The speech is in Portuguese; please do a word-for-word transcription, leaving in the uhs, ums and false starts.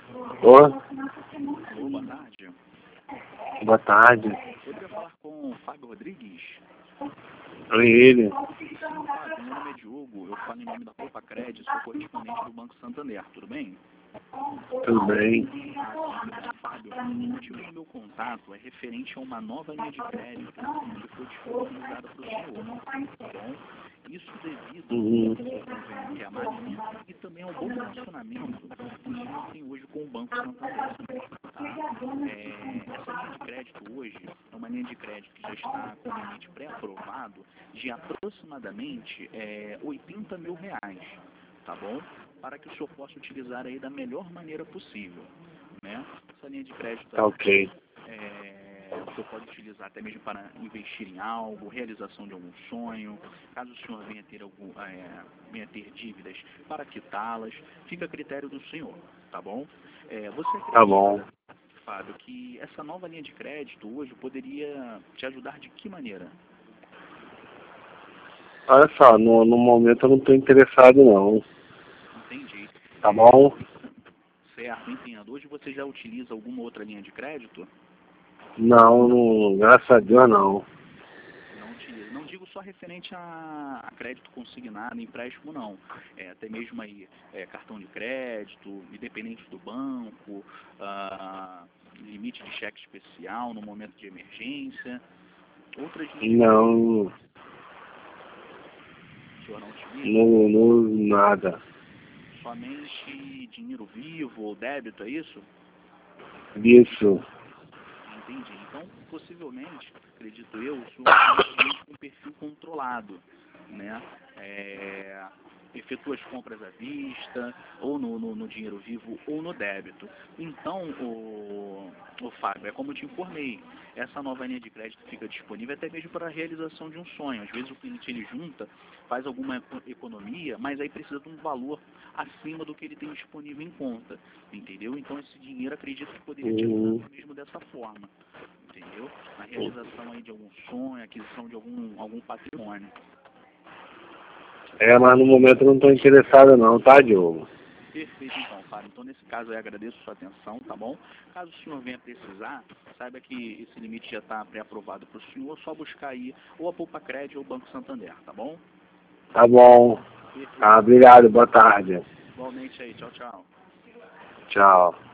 Oi, Alô, boa tarde. boa tarde. Poderia falar com o Fábio Rodrigues? Oi, ele. Sim, Fábio, meu nome é Diogo, eu falo em nome da Poupa Cred, sou correspondente do Banco Santander, tudo bem? Tudo bem? Ah, sim, que bom. Fábio, o motivo do meu contato é referente a uma nova linha de crédito que foi disponibilizada para o senhor, tá bom? Isso devido Uhum. ao seu convênio que é a Marinha e também ao bom relacionamento que o senhor tem hoje com o Banco Santander. Tá? É, essa linha de crédito hoje é uma linha de crédito que já está com limite pré-aprovado de aproximadamente é, oitenta mil reais, tá bom? Para que o senhor possa utilizar aí da melhor maneira possível, né? Essa linha de crédito Tá ok. é, o senhor pode utilizar até mesmo para investir em algo, realização de algum sonho, caso o senhor venha ter, algum, é, venha ter dívidas para quitá-las, fica a critério do senhor, tá bom? É, você Tá acredita, bom. Fábio, que essa nova linha de crédito hoje poderia te ajudar de que maneira? Olha só, no, no momento eu não estou interessado não. Entendi. Tá É, bom? certo, entendo. Hoje você já utiliza alguma outra linha de crédito? Não, não, graças a Deus não. Não utiliza. Não digo só referente a, a crédito consignado, empréstimo, não. É, até mesmo aí é, cartão de crédito, independente do banco, ah, limite de cheque especial no momento de emergência. Outras linhas de crédito Não, o senhor não utiliza? não, não, nada. Somente dinheiro vivo ou débito, é isso? Isso. Entendi. Então, possivelmente, acredito eu, o senhor é um cliente com perfil controlado, né? É, efetua as compras à vista, ou no, no, no dinheiro vivo, ou no débito. Então, o, o Fábio, é como eu te informei, essa nova linha de crédito fica disponível até mesmo para a realização de um sonho. Às vezes o cliente ele junta, faz alguma economia, mas aí precisa de um valor acima do que ele tem disponível em conta, entendeu? Então esse dinheiro acredito que poderia te ajudar Uhum. até mesmo dessa forma, entendeu? Na realização aí de algum sonho, aquisição de algum, algum patrimônio. É, mas no momento eu não estou interessado não, tá, Diogo? Perfeito, então, Fábio. Então, nesse caso, eu agradeço a sua atenção, tá bom? Caso o senhor venha precisar, saiba que esse limite já está pré-aprovado para o senhor, é só buscar aí ou a Poupa Cred ou o Banco Santander, tá bom? Tá bom. Perfeito. Ah, obrigado, boa tarde. Igualmente aí. Tchau, tchau. Tchau.